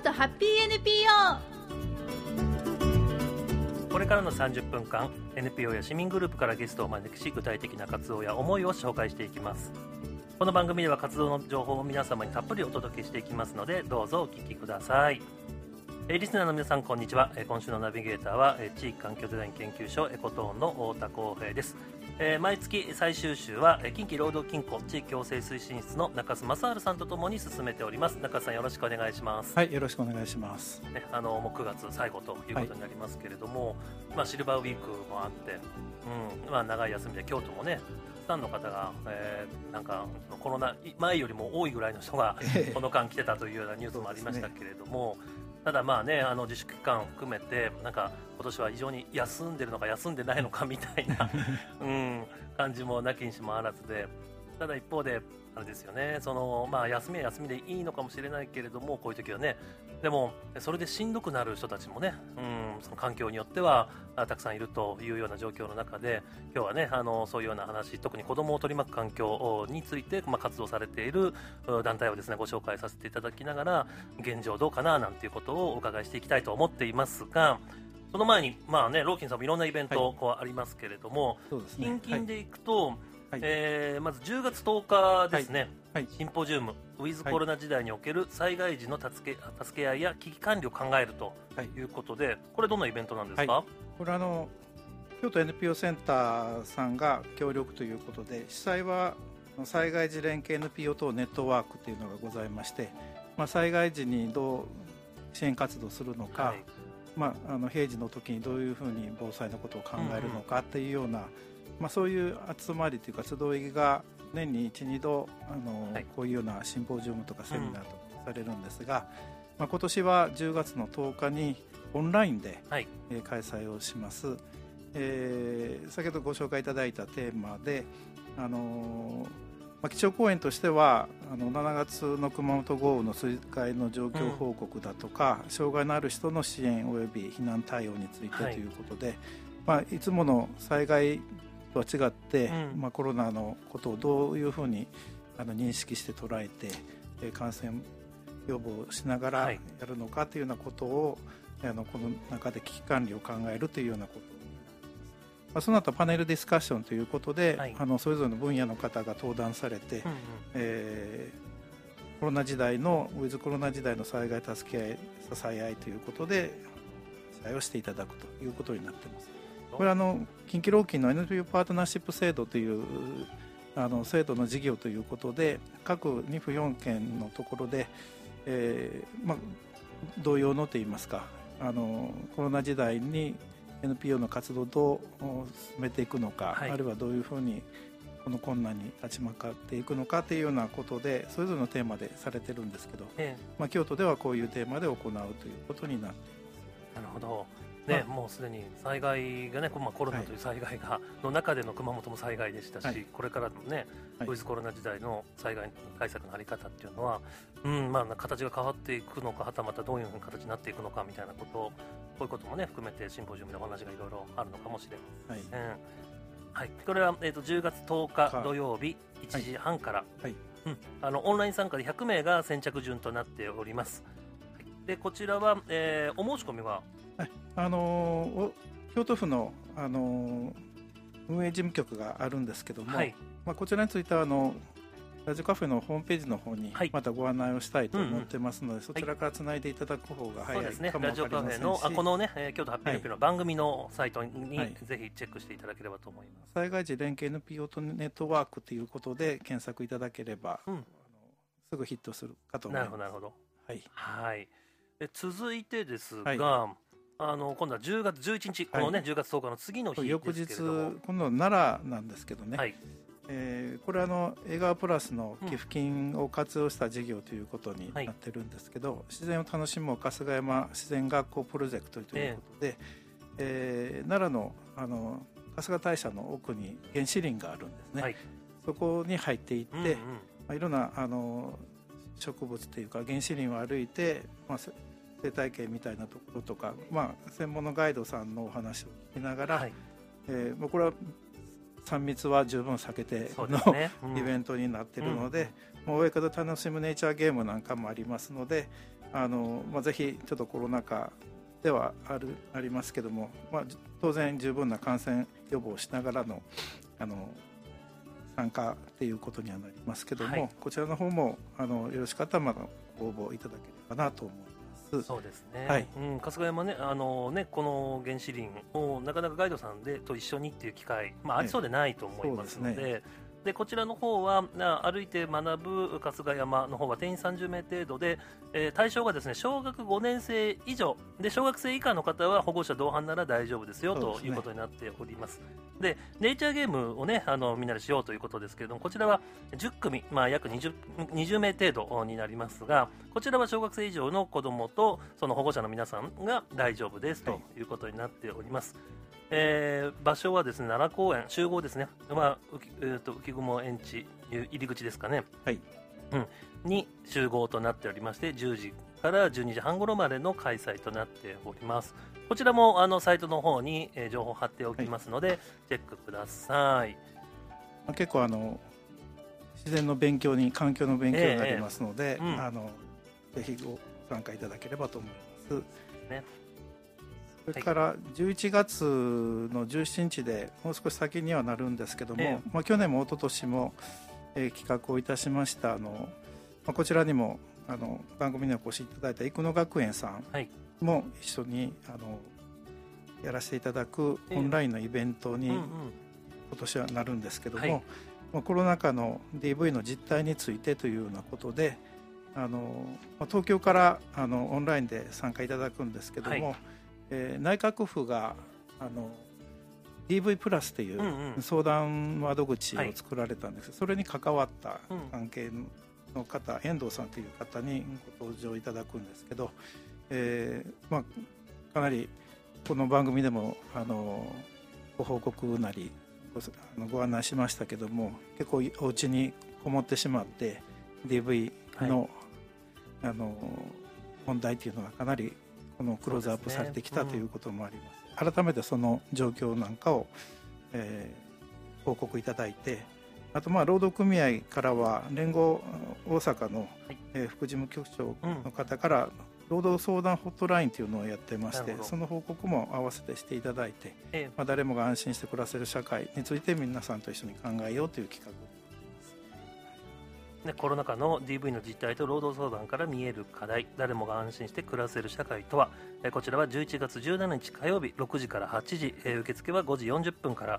都ハッピー NPO。 これからの30分間 NPO や市民グループからゲストをお招きし、具体的な活動や思いを紹介していきます。この番組では活動の情報を皆様にたっぷりお届けしていきますので、どうぞお聞きください。リスナーの皆さん、こんにちは。今週のナビゲーターは地域環境デザイン研究所エコトーンの太田康平です。毎月最終週は近畿労働金庫地域共生推進室の中須正治さんとともに進めております。中須さん、よろしくお願いします。 はい、よろしくお願いします。 もう9月最後ということになりますけれども、シルバーウィークもあって、長い休みで京都もね、たくさんの方が、なんかコロナ前よりも多いぐらいの人がこの間来てたというようなニュースもありましたけれども、ただ自粛期間含めてなんか今年は非常に休んでるのか休んでないのかみたいな、感じもなきにしもあらずで、ただ一方であれですよね、休みは休みでいいのかもしれないけれども、こういう時はね、でもそれでしんどくなる人たちもね、その環境によってはたくさんいるというような状況の中で、今日はねそういうような話、特に子どもを取り巻く環境について、活動されている団体をですねご紹介させていただきながら、現状どうかななんていうことをお伺いしていきたいと思っていますが、その前にローキンさんもいろんなイベントありますけれども、近々でいくと、まず10月10日ですね、シンポジウム、ウィズコロナ時代における災害時の助け合いや危機管理を考えるということで、これどんなイベントなんですか？ これ京都 NPO センターさんが協力ということで、主催は災害時連携 NPO 等ネットワークというのがございまして、災害時にどう支援活動するのか、平時の時にどういうふうに防災のことを考えるのかっていうような、そういう集まりというか集いが年に 1,2 度こういうようなシンポジウムとかセミナーとかされるんですが、今年は10月の10日にオンラインで、開催をします。先ほどご紹介いただいたテーマで、基調講演としては7月の熊本豪雨の水害の状況報告だとか、障害のある人の支援および避難対応についてということで、いつもの災害とは違って、コロナのことをどういうふうに認識して捉えて、感染予防しながらやるのかというようなことを、この中で危機管理を考えるというようなこと、その後パネルディスカッションということで、それぞれの分野の方が登壇されて、コロナ時代のウィズコロナ時代の災害助け合い支え合いということで支援をしていただくということになっています。これは近畿労勤の NPO パートナーシップ制度という制度の事業ということで、各2府4県のところで、同様のといいますか、コロナ時代に NPO の活動をどう進めていくのか、あるいはどういうふうにこの困難に立ち向かっていくのかというようなことで、それぞれのテーマでされてるんですけど、京都ではこういうテーマで行うということになっています。 なるほどもうすでに災害がね、コロナという災害の中での熊本も災害でしたし、これからのね、ウィズコロナ時代の災害対策の在り方っていうのは、形が変わっていくのか、はたまたどういうふうな形になっていくのかみたいなことを、こういうこともね含めてシンポジウムでお話がいろいろあるのかもしれません。これは、10月10日土曜日1時半から、オンライン参加で100名が先着順となっております。でこちらは、お申し込みは京都府の、運営事務局があるんですけども、こちらについてはラジオカフェのホームページの方にまたご案内をしたいと思ってますので、そちらからつないでいただく方が早いかも分かりませんし、 ラジオカフェのこのね、京都ハッピー NPO の番組のサイトにぜひチェックしていただければと思います。 災害時連携 NPO とネットワークということで検索いただければ、すぐヒットするかと思います。 なるほど。続いてですが、今度は10月11日、このね10月10日の次の日ですけれども、 翌日今度は奈良なんですけどね、これは江川プラスの寄付金を活用した事業ということになってるんですけど、自然を楽しもう春日山自然学校プロジェクトということで、奈良の春日大社の奥に原始林があるんですね、そこに入っていって、いろんな植物というか原始林を歩いて、生態系みたいなところとか、専門のガイドさんのお話を聞きながら、これは3密は十分避けての、イベントになっているので、もう上から楽しむネイチャーゲームなんかもありますので、 ぜひちょっとコロナ禍ではありますけども、当然十分な感染予防をしながらの参加っていうことにはなりますけども、はい、こちらの方もよろしかったらご応募いただければなと思います。 そうですね、はい、春日山ね、この原始林をなかなかガイドさんと一緒にっていう機会、ありそうでないと思いますので、でこちらの方は歩いて学ぶ春日山の方は定員30名程度で、対象がですね小学5年生以上で、小学生以下の方は保護者同伴なら大丈夫ですよということになっております。でネイチャーゲームをねみんなでしようということですけれども、こちらは10組、約 20名程度になりますが、こちらは小学生以上の子どもとその保護者の皆さんが大丈夫ですということになっております。場所はですね奈良公園集合ですね、浮雲園地入り口ですかね、はい、に集合となっておりまして、10時から12時半頃までの開催となっております。こちらもサイトの方に、情報を貼っておきますので、はい、チェックください。 結構自然の勉強に環境の勉強になりますので、ぜひご参加いただければと思います、ね。それから11月の17日でもう少し先にはなるんですけども、去年も一昨年も、企画をいたしましたこちらにも番組にお越しいただいた生野学園さんも一緒にやらせていただくオンラインのイベントに今年はなるんですけども、コロナ禍の DV の実態についてというようなことで東京からオンラインで参加いただくんですけども、内閣府がDV プラスという相談窓口を作られたんです、それに関わった関係の方、遠藤さんという方にご登場いただくんですけど、かなりこの番組でもご報告なりご案内しましたけども、結構お家にこもってしまって DV の、問題というのがかなりクローズアップされてきたということもあります。改めてその状況なんかを、報告いただいて、あと労働組合からは連合大阪の、副事務局長の方から労働相談ホットラインというのをやってまして、その報告も合わせてしていただいて、誰もが安心して暮らせる社会について皆さんと一緒に考えようという企画コロナ禍の DV の実態と労働相談から見える課題、誰もが安心して暮らせる社会とは。こちらは11月17日火曜日6時から8時、受付は5時40分から、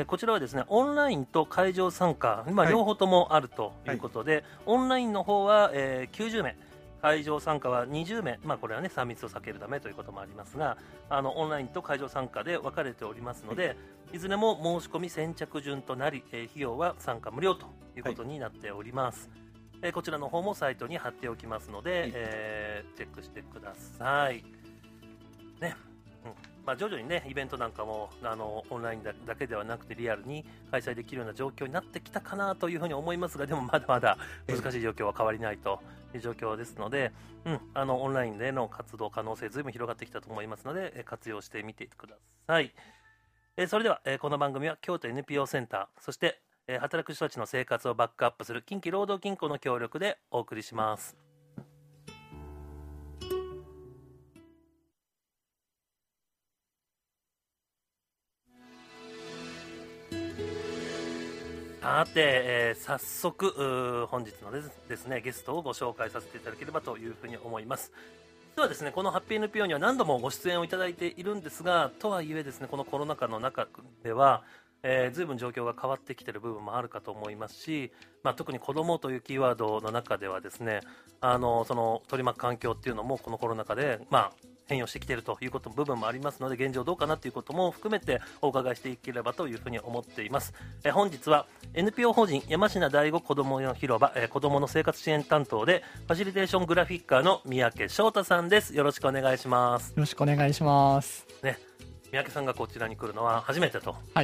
こちらはですねオンラインと会場参加、両方ともあるということで、オンラインの方は、90名、会場参加は20名、これはね3密を避けるためということもありますが、オンラインと会場参加で分かれておりますので、いずれも申し込み先着順となり、費用は参加無料ということになっております、こちらの方もサイトに貼っておきますので、チェックしてくださいね。徐々にねイベントなんかもオンラインだけではなくてリアルに開催できるような状況になってきたかなというふうに思いますが、でもまだまだ難しい状況は変わりないという状況ですので、オンラインでの活動可能性ずいぶん広がってきたと思いますので、活用してみてください。それでは、この番組は京都 NPO センター、そして働く人たちの生活をバックアップする近畿労働銀行の協力でお送りします。さて、早速本日のですねゲストをご紹介させていただければというふうに思います。実はですねこのハッピー NPO には何度もご出演をいただいているんですが、とはいえですねこのコロナ禍の中では随分状況が変わってきている部分もあるかと思いますし、特に子どもというキーワードの中ではですねその取り巻く環境っていうのもこのコロナ禍で変容してきているということの部分もありますので、現状どうかなということも含めてお伺いしていければというふうに思っています。本日は NPO 法人山科第五子どもの広場、子どもの生活支援担当でファシリテーショングラフィッカーの三宅翔太さんです。よろしくお願いします。 よろしくお願いします、 三宅さんがこちらに来るのは初めてと、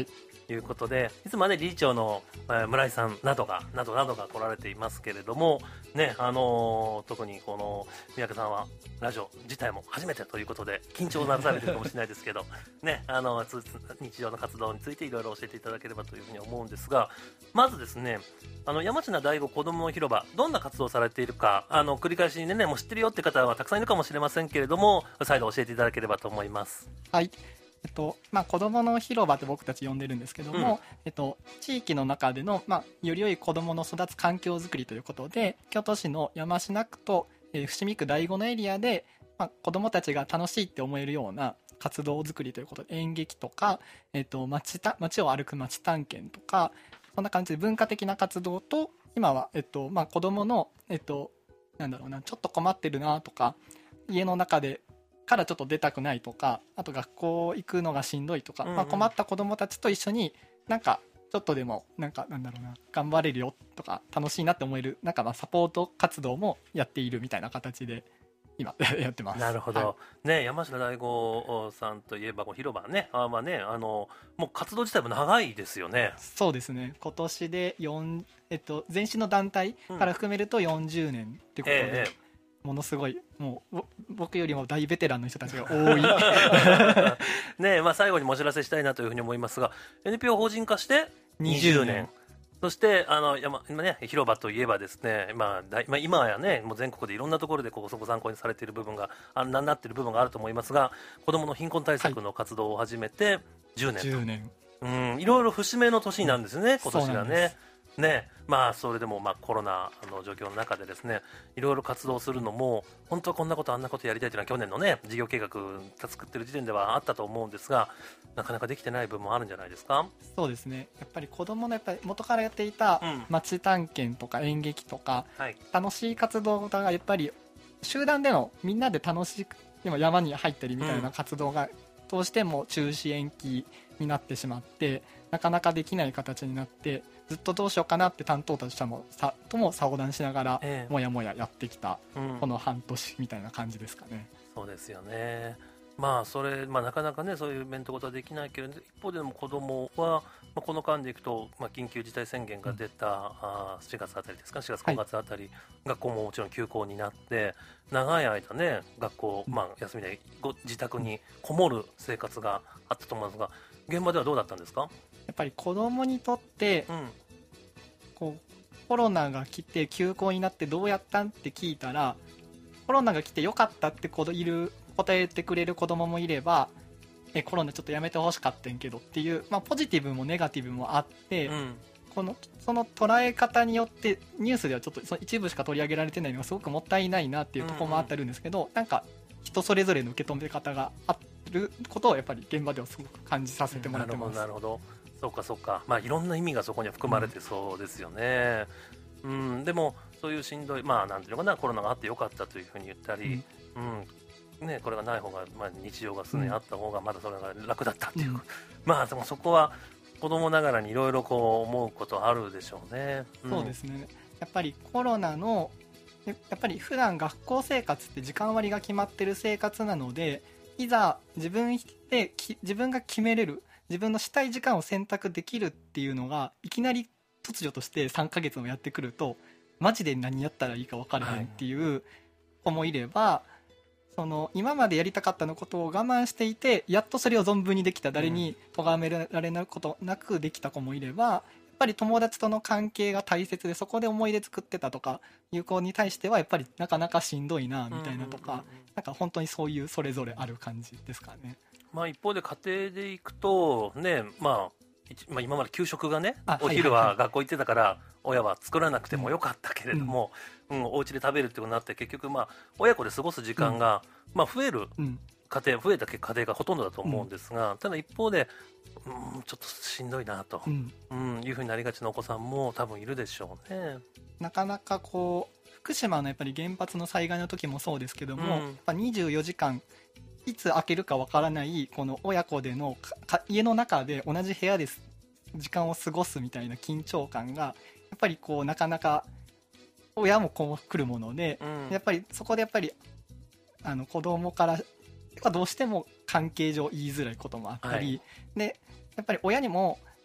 いうことで、いつもね理事長の村井さんなどが来られていますけれどもね、特にこの三宅さんはラジオ自体も初めてということで緊張なされてるかもしれないですけどね、日常の活動についていろいろ教えていただければというふうに思うんですが、まずですね、山科第五こどもの広場、どんな活動をされているか、繰り返しにねもう知ってるよって方はたくさんいるかもしれませんけれども、再度教えていただければと思います。 はい。子どもの広場って僕たち呼んでるんですけども、地域の中での、より良い子どもの育つ環境づくりということで、京都市の山科区と、伏見区第5のエリアで、子どもたちが楽しいって思えるような活動づくりということで、演劇とか、街を歩く街探検とか、そんな感じで文化的な活動と、今は、子どもの、なんだろうな、ちょっと困ってるなとか、家の中でからちょっと出たくないとか、あと学校行くのがしんどいとか、困った子どもたちと一緒になんかちょっとでもなんだろうな、頑張れるよとか楽しいなって思えるサポート活動もやっているみたいな形で今やってます。 なるほど、ね、山科大吾さんといえば広場ね、もう活動自体も長いですよね。 そうですね、今年で前身の団体から含めると40年ってことで、ものすごいもう僕よりも大ベテランの人たちが多いね、最後にもお知らせしたいなというふうに思いますが、 NPO 法人化して20年、そして今ね、広場といえばですね、今やねもう全国でいろんなところでそこ参考にされている部分がなっている部分があると思いますが、子どもの貧困対策の活動を始めて10年と、 10年、 いろいろ節目の年なんですね、今年がね。それでもコロナの状況の中でですね、いろいろ活動するのも本当はこんなことあんなことやりたいというのは去年のね事業計画作ってる時点ではあったと思うんですが、なかなかできてない部分もあるんじゃないですか。 そうですね、やっぱり子どもの元からやっていた街探検とか演劇とか、楽しい活動がやっぱり集団でのみんなで楽しく山に入ったりみたいな活動がどうしても中止延期になってしまって、なかなかできない形になって、ずっとどうしようかなって担当者とも相談しながらもやもややってきた、この半年みたいな感じですかね。 そうですよね。それなかなかねそういうイベントことはできないけれど、一方でも子どもは、この間でいくと、緊急事態宣言が出た4月あたりですか、4月5月あたり、学校ももちろん休校になって長い間ね学校、休みで自宅にこもる生活があったと思いますが、現場ではどうだったんですか。 やっぱり子どもにとって、コロナが来て休校になってどうやったんって聞いたら、コロナが来てよかったって答えてくれる子どももいれば、コロナちょっとやめてほしかったんけどっていう、ポジティブもネガティブもあって、その捉え方によってニュースではちょっとその一部しか取り上げられてないのがすごくもったいないなっていうところもあったるんですけど、なんか人それぞれの受け止め方があることをやっぱり現場ではすごく感じさせてもらってます。 なるほど、そうか、いろんな意味がそこには含まれてそうですよね。でもそういうしんどい、なんていうのかな、コロナがあってよかったというふうに言ったり、これがない方が、日常が常にあった方がまだそれが楽だったっていう、でもそこは子供ながらにいろいろ思うことあるでしょうね。 そうですね、やっぱりコロナのやっぱり普段学校生活って時間割が決まってる生活なので、いざ自分が決めれる、自分のしたい時間を選択できるっていうのがいきなり突如として3ヶ月もやってくると、マジで何やったらいいか分からへんっていう子もいれば、今までやりたかったのことを我慢していてやっとそれを存分にできた、誰に咎められないことなくできた子もいれば、やっぱり友達との関係が大切でそこで思い出作ってたとかいう子に対してはやっぱりなかなかしんどいなみたいなとか、なんか本当にそういうそれぞれある感じですかね。 一方で家庭でいくとね、今まで給食がね、お昼は学校行ってたから親は作らなくてもよかったけれども、お家で食べるってことになって、結局親子で過ごす時間が増える家庭、増えた家庭がほとんどだと思うんですが、ただ一方でちょっとしんどいなと、いうふうになりがちなお子さんも多分いるでしょうね。 なかなか福島のやっぱり原発の災害の時もそうですけども、やっぱ24時間いつ開けるかわからないこの親子での家の中で同じ部屋で時間を過ごすみたいな緊張感がやっぱりなかなか親も来るもので、やっぱりそこでやっぱり子供からどうしても関係上言いづらいこともあったり、でやっぱり親にも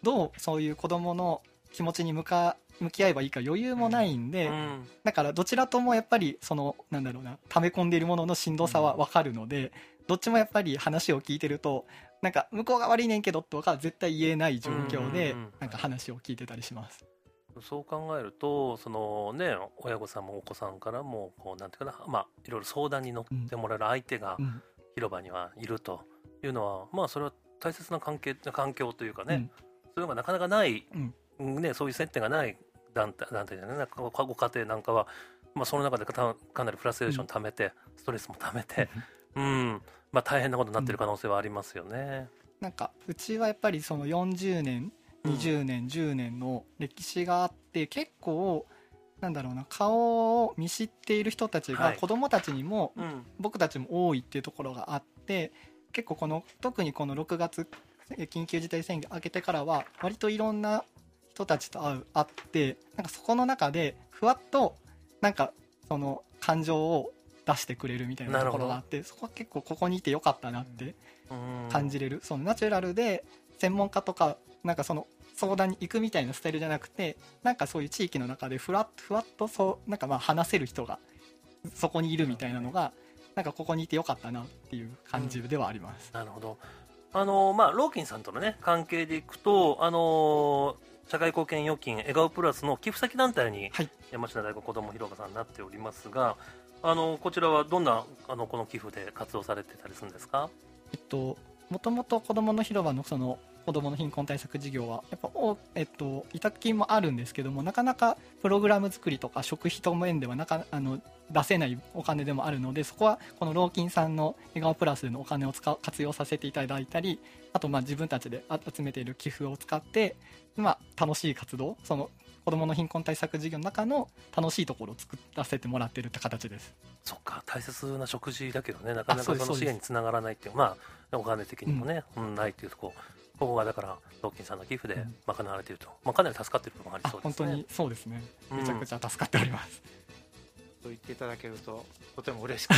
どうそういう子どもの気持ちに向き合えばいいか余裕もないんで、だからどちらともやっぱりそのなんだろうな、溜め込んでいるもののしんどさは分かるので、どっちもやっぱり話を聞いてるとなんか向こうが悪いねんけどとか絶対言えない状況でなんか話を聞いてたりします。 そう考えるとそのね、親御さんもお子さんからもこうなんていうかな、まあいろいろ相談に乗ってもらえる相手が広場にはいるというのは、まあそれは大切な環境というかね、そういうのがなかなかない、ね、そういう接点がない団体じゃない、なんかご家庭なんかは、まあ、その中でかなりフラストレーション溜めて、ストレスも溜めて、まあ、大変なことになっている可能性はありますよね。 なんかうちはやっぱりその40年20年10年の歴史があって、結構なんだろうな、顔を見知っている人たちが子どもたちにも僕たちも多いっていうところがあって、結構特にこの6月緊急事態宣言明けてからは割といろんな人たちと会って、なんかそこの中でふわっとなんかその感情を出してくれるみたいなところがあって、そこは結構ここにいてよかったなって感じれる。そのナチュラルで専門家とかなんかその相談に行くみたいなスタイルじゃなくて、なんかそういう地域の中でふわっとそうなんかまあ話せる人がそこにいるみたいなのが、なんかここにいてよかったなっていう感じではあります。 なるほど。まあローキンさんとのね関係でいくと、社会貢献預金笑顔プラスの寄付先団体に山科大子子ども広場さんになっておりますが、こちらはどんなこの寄付で活動されてたりするんですか？ もともと子どもの広場のその子どもの貧困対策事業はやっぱ委託金もあるんですけども、なかなかプログラム作りとか食費と面では出せないお金でもあるので、そこはこのローキンさんの笑顔プラスのお金を活用させていただいたり、あとまあ自分たちで集めている寄付を使って、まあ、楽しい活動、その子どもの貧困対策事業の中の楽しいところを作らせてもらっているって形です。 そっか、大切な食事だけどね、なかなかその支援につながらないっていう、まあお金的にもね、ないっていうとここがだからローキンさんの寄付で賄われていると、まあ、かなり助かっている部分がありそうですね。 本当にそうですね、めちゃくちゃ助かっております、 と言っていただけるととても嬉しくね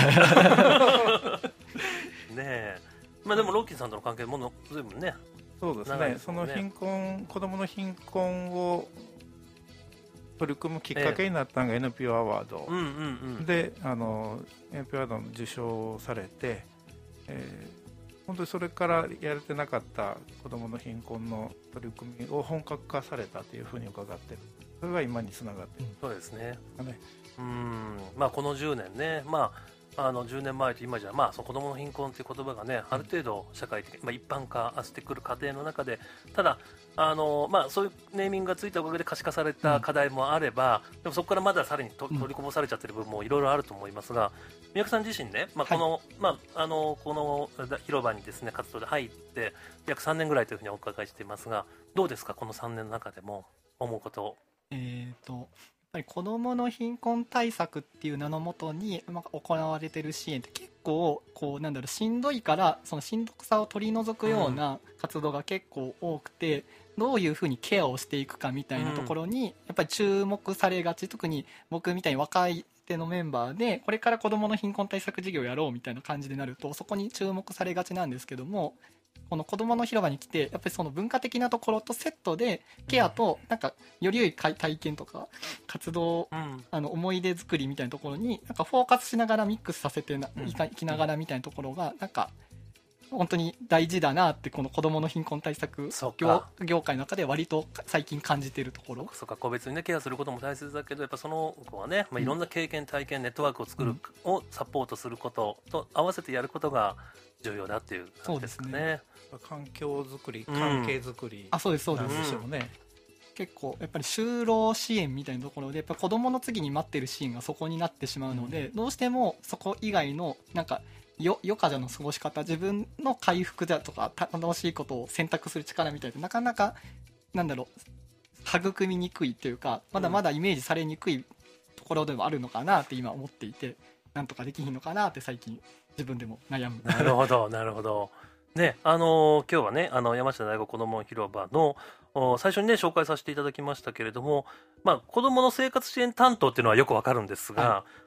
え、まあでもローキンさんとの関係も随分ね、 そうですね、その子どもの貧困を取り組むきっかけになったのが NPO アワードで、NPO アワードの受賞されて、本当にそれからやれてなかった子どもの貧困の取り組みを本格化されたというふうに伺っている。それが今につながっている。 そうですね。まあこの10年ね、まあ10年前と今じゃ、まあその子どもの貧困という言葉がね、ある程度社会的、まあ、一般化してくる過程の中で、ただまあそういうネーミングがついたおかげで可視化された課題もあれば、でもそこからまださらに取りこぼされちゃってる部分もいろいろあると思いますが、三宅さん自身ね、まあこの広場にですね活動で入って約3年ぐらいというふうにお伺いしていますが、どうですか、この3年の中でも思うことを。 やっぱり子どもの貧困対策っていう名のもとに行われている支援って結構なんだろう、しんどいからそのしんどさを取り除くような活動が結構多くて、どういうふうにケアをしていくかみたいなところにやっぱり注目されがち。特に僕みたいに若い手のメンバーでこれから子どもの貧困対策事業をやろうみたいな感じになるとそこに注目されがちなんですけども、この子どもの広場に来てやっぱりその文化的なところとセットでケアとなんかより良い体験とか活動、思い出作りみたいなところになんかフォーカスしながらミックスさせていきながらみたいなところがなんか本当に大事だなって、この子どもの貧困対策業界の中で割と最近感じているところ。 そうか、個別にねケアすることも大切だけど、やっぱその子はね、まあ、いろんな経験体験ネットワークを作る、をサポートすることと合わせてやることが重要だっていう感じですかね。 環境づくり、関係づくりなんでしょうね。結構やっぱり就労支援みたいなところでやっぱ子どもの次に待ってる支援がそこになってしまうので、どうしてもそこ以外のなんか余暇の過ごし方、自分の回復だとか楽しいことを選択する力みたいななかなかなんだろう、育みにくいというか、まだまだイメージされにくいところでもあるのかなって今思っていて、なんとかできひんのかなって最近自分でも悩む。 なるほどなるほどね。今日はね山下大子子ども広場の最初にね紹介させていただきましたけれども、まあ子どもの生活支援担当っていうのはよくわかるんですが、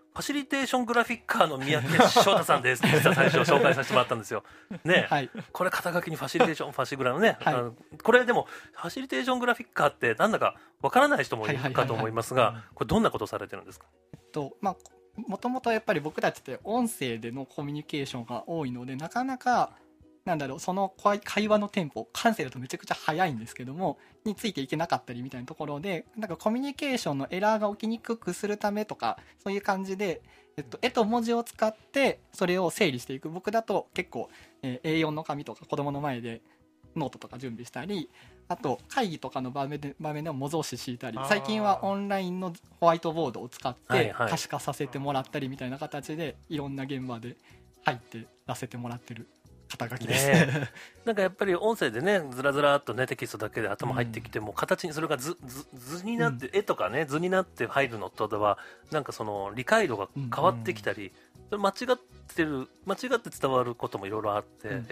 ファシリテーショングラフィッカーの三宅翔太さんですって実は最初紹介させてもらったんですよね、 はい、 これ肩書きにファシリテーションファシグラのね、 はい、 これでもファシリテーショングラフィッカーってなんだかわからない人もいるかと思いますが、これどんなことをされてるんですか？ まあもともとやっぱり僕たちって音声でのコミュニケーションが多いので、なかなかなんだろう、その会話のテンポ、感性だとめちゃくちゃ速いんですけどもについていけなかったりみたいなところで、なんかコミュニケーションのエラーが起きにくくするためとか、そういう感じで、絵と文字を使ってそれを整理していく。僕だと結構、A4 の紙とか子供の前でノートとか準備したり、あと会議とかの場面でも模造紙敷いたり、最近はオンラインのホワイトボードを使って可視化させてもらったりみたいな形でいろんな現場で入って出せてもらってる肩書きです、 ね、なんかやっぱり音声でねずらずらっとねテキストだけで頭入ってきても、形にそれが図になって、絵とかね図になって入るのとではなんかその理解度が変わってきたり、それ間違って伝わることもいろいろあって、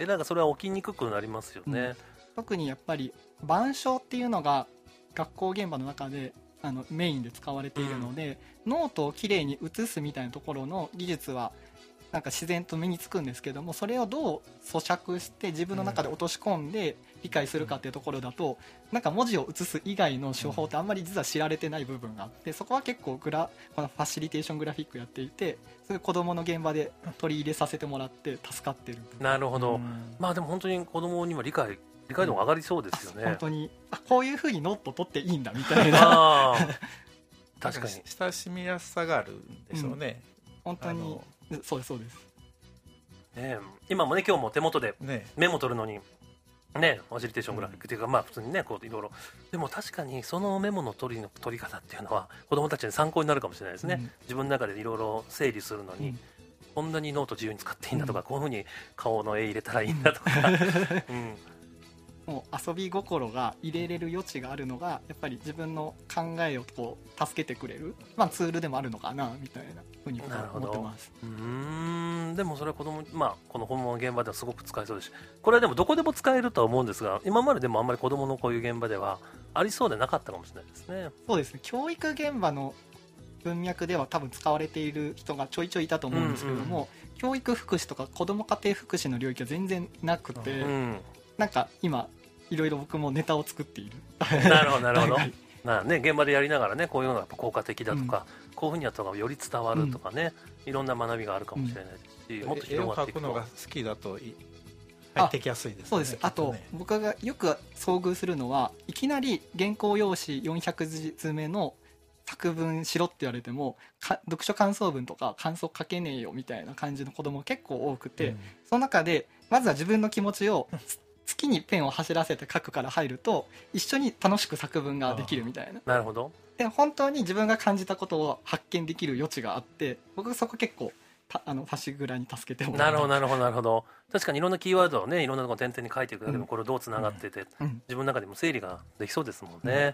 なんかそれは起きにくくなりますよね、 特にやっぱり板書っていうのが学校現場の中でメインで使われているので、ノートをきれいに写すみたいなところの技術はなんか自然と身につくんですけども、それをどう咀嚼して自分の中で落とし込んで理解するかっていうところだと、なんか文字を写す以外の手法ってあんまり実は知られてない部分があって、そこは結構このファシリテーショングラフィックやっていて、そういう子どもの現場で取り入れさせてもらって助かってる。 なるほど、まあでも本当に子どもには理解度が上がりそうですよね、 本当にこういう風にノート取っていいんだみたいな確かに親しみやすさがあるんでしょうね、 本当にそうですそうです、 今もね今日も手元でメモ取るのにねファシリテーショングラフィックっていうか、まあ普通にねこういろいろ、でも確かにそのメモの取り方っていうのは子どもたちに参考になるかもしれないですね、自分の中でいろいろ整理するのに、こんなにノート自由に使っていいんだとか、こういうふうに顔の絵入れたらいいんだとか、 もう遊び心が入れれる余地があるのがやっぱり自分の考えをこう助けてくれる、ツールでもあるのかなみたいなふうに思ってます。 でもそれは子供、この本物の現場ではすごく使えそうですし、これはでもどこでも使えるとは思うんですが、今まででもあんまり子供のこういう現場ではありそうでなかったかもしれないですね。 そうですね、教育現場の文脈では多分使われている人がちょいちょいいたと思うんですけども、教育福祉とか子ども家庭福祉の領域は全然なくて、なんか今いろいろ僕もネタを作っている。 なるほどなるほど現場でやりながらね、こういうのがやっぱ効果的だとか、こういうふうにやった方がより伝わるとかね、いろんな学びがあるかもしれないし、もっと広がっていくと。絵を描くのが好きだと入ってきやすいですね。 そうです。あと僕がよく遭遇するのは、いきなり原稿用紙400字目の作文しろって言われても読書感想文とか感想書けねえよみたいな感じの子供が結構多くて、その中でまずは自分の気持ちを月にペンを走らせて書くから入ると一緒に楽しく作文ができるみたいな。 なるほど。 で本当に自分が感じたことを発見できる余地があって、僕そこ結構ファシグラに助けてもらった。 なるほど。確かにいろんなキーワードをね、いろんなところ点々に書いていくだけでも、これどうつながってて、自分の中でも整理ができそうですもんね。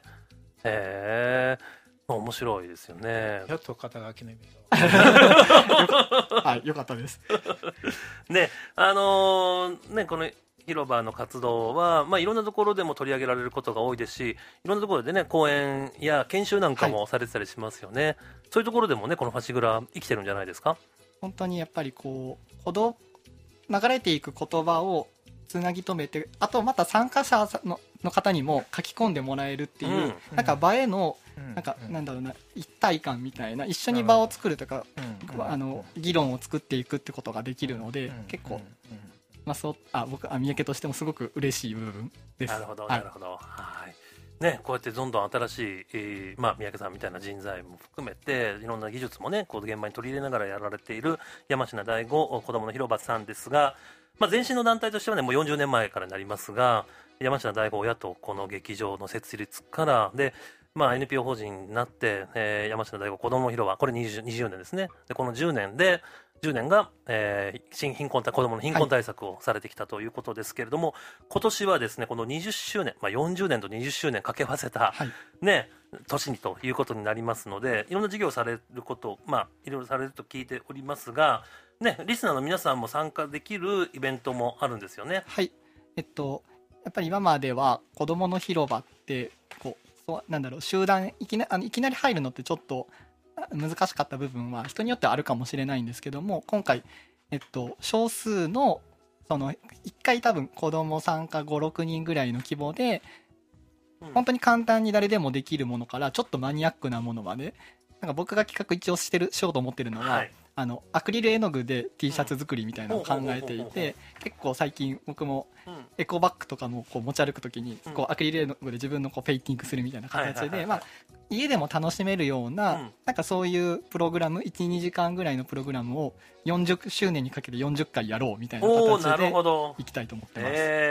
面白いですよね。 やっと肩書きの意味がよかったですね、この広場の活動は、いろんなところでも取り上げられることが多いですし、いろんなところでね講演や研修なんかもされてたりしますよね、そういうところでもねこのファシグラ生きてるんじゃないですか。 本当にやっぱりこう流れていく言葉をつなぎ止めて、あとまた参加者の方にも書き込んでもらえるっていう、なんか場へのなんだろうな、一体感みたいな、一緒に場を作るとか、議論を作っていくってことができるので、結構僕三宅としてもすごく嬉しい部分です。 なるほど。ね、こうやってどんどん新しい、三宅さんみたいな人材も含めていろんな技術もねこう現場に取り入れながらやられている山科大吾子どもの広場さんですが、前身の団体としてはねもう40年前からになりますが、山科大吾親とこの劇場の設立からで、NPO 法人になって、山科大吾子ども広場、これ 20年ですね。でこの10年が、貧困子どもの貧困対策をされてきたということですけれども、今年はですねこの20周年、40年と20周年掛け合わせた、年にということになりますので、いろんな事業をされることを、いろいろされると聞いておりますが、リスナーの皆さんも参加できるイベントもあるんですよね。 はい、やっぱり今までは子どもの広場ってなんだろう、集団いきなり入るのってちょっと難しかった部分は人によってはあるかもしれないんですけども、今回、少数のその1回多分子供参加5、6人ぐらいの規模で、本当に簡単に誰でもできるものからちょっとマニアックなものまで、なんか僕が企画一応しようと思ってるのは、アクリル絵の具で T シャツ作りみたいなのを考えていて、結構最近僕もエコバッグとかもこう持ち歩くときにこうアクリル絵の具で自分のこうペインティングするみたいな形で、家でも楽しめるような、なんかそういうプログラム 1,2 時間ぐらいのプログラムを40周年にかけて40回やろうみたいな形でいきたいと思ってます。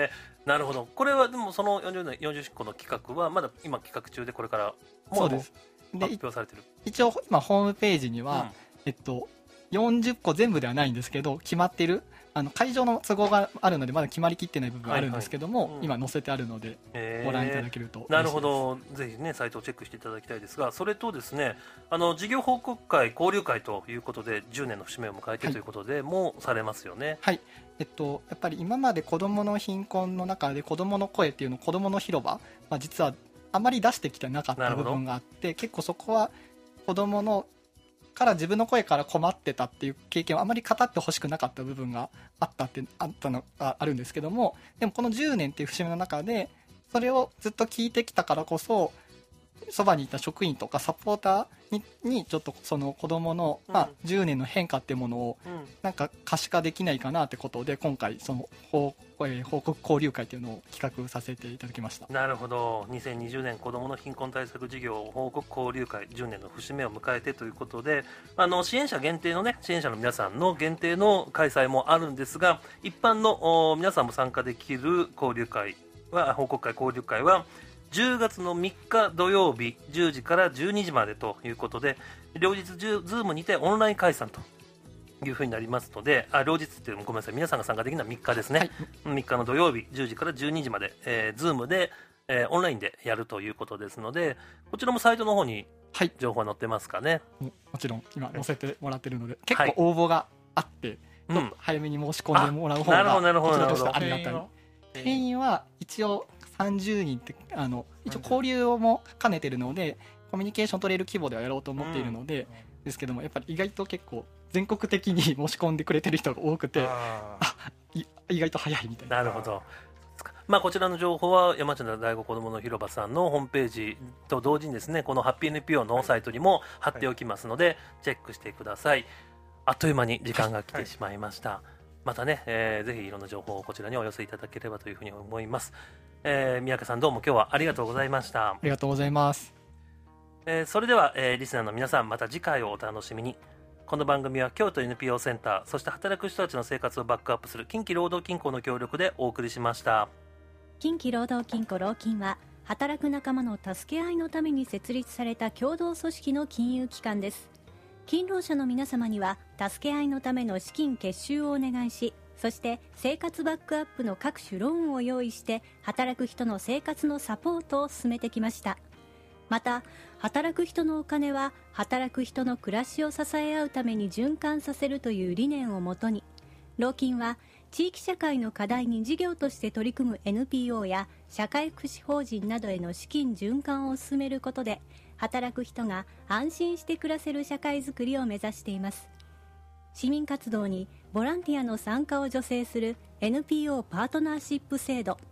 なるほど。これはでもその40個の企画はまだ今企画中で、これからもう発表されてる。 一応今ホームページには、40個全部ではないんですけど決まってる、会場の都合があるのでまだ決まりきってない部分があるんですけども、今載せてあるのでご覧いただけると嬉しいです。 なるほど。ぜひねサイトをチェックしていただきたいですが、それとですね、事業報告会交流会ということで10年の節目を迎えてということで、もうされますよね。 はい、やっぱり今まで子どもの貧困の中で子どもの声っていうのを子どもの広場、実はあまり出してきてなかった部分があって、結構そこは子どものから自分の声から困ってたっていう経験をあまり語ってほしくなかった部分があったのがあるんですけども、でもこの10年っていう節目の中でそれをずっと聞いてきたからこそ、そばにいた職員とかサポーターにちょっとその子どもの、10年の変化っていうものをなんか可視化できないかなってことで、今回その報告交流会っていうのを企画させていただきました。 なるほど。2020年子どもの貧困対策事業報告交流会10年の節目を迎えてということで、支援者限定のね、支援者の皆さんの限定の開催もあるんですが、一般の皆さんも参加できる交流会は、報告会交流会は10月の3日土曜日10時から12時までということで、両日Zoomにてオンライン開催というふうになりますので、両日っていうのもごめんなさい、皆さんが参加できるのは3日ですね、3日の土曜日10時から12時まで、Zoom で、オンラインでやるということですので、こちらもサイトの方に情報は載ってますかね。 もちろん今載せてもらってるので、結構応募があって、ちょっと早めに申し込んでもらう方がこちらとしてはありがたい。定員は一応30人って一応交流も兼ねてるので、コミュニケーション取れる規模ではやろうと思っているので、ですけどもやっぱり意外と結構全国的に申し込んでくれてる人が多くて、意外と早いみたいな。 なるほど。こちらの情報は山ちゃん第5子どもの広場さんのホームページと同時にですね、このハッピー NPO のサイトにも貼っておきますので、チェックしてください。あっという間に時間が来てしまいました。またね、ぜひいろんな情報をこちらにお寄せいただければというふうに思います。三宅さん、どうも今日はありがとうございました。 ありがとうございます。 それでは、リスナーの皆さん、また次回をお楽しみに。この番組は京都 NPO センター、そして働く人たちの生活をバックアップする近畿労働金庫の協力でお送りしました。 近畿労働金庫労金は、働く仲間の助け合いのために設立された共同組織の金融機関です。勤労者の皆様には助け合いのための資金結集をお願いし、そして生活バックアップの各種ローンを用意して働く人の生活のサポートを進めてきました。また、働く人のお金は働く人の暮らしを支え合うために循環させるという理念をもとに、労金は地域社会の課題に事業として取り組む NPO や社会福祉法人などへの資金循環を進めることで、働く人が安心して暮らせる社会づくりを目指しています。市民活動にボランティアの参加を助成する NPO パートナーシップ制度、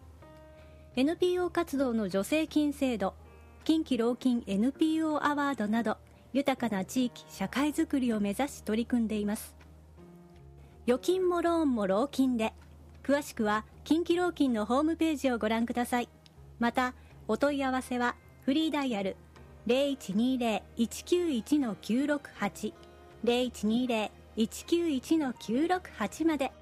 NPO 活動の助成金制度、近畿労金 NPO アワードなど、豊かな地域社会づくりを目指し取り組んでいます。預金もローンも労金で、詳しくは近畿労金のホームページをご覧ください。また、お問い合わせはフリーダイヤル 0120-191-968 0120-191-968まで。